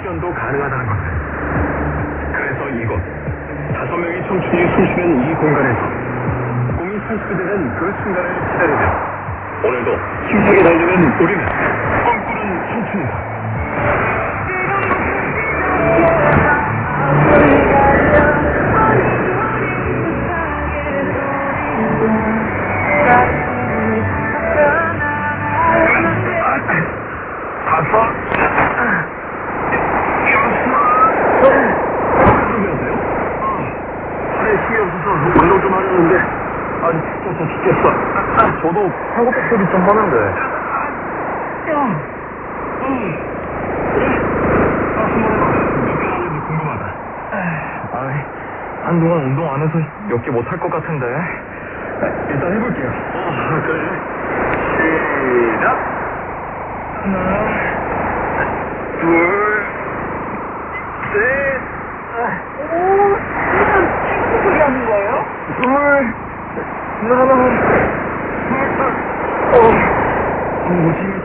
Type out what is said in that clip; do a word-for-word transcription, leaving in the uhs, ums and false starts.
출연도 가능하다는 것을. 그래서 이곳 다섯 명의 청춘이 숨쉬는 이 공간에서 꿈이 성취되는 그 순간을 기다리며 오늘도 힘차게 달리는 우리는 꿈꾸는 청춘이다. 다섯 운동 좀 하려는데 아 진짜 죽겠어. 아, 저도 팔굽혀 소리 좀 하는데. 야, 음, 그래. 아, 한번 해봐. 몇 개 하는지 궁금하다. 아, 한동안 운동 안 해서 몇 개 못 할 것 같은데. 아, 일단 해볼게요. 어, 그래. 시작. 하나, 둘, 셋, 오, 지금 소리 하는 거예요? 둘, 하나, 둘, 어, 뭐지?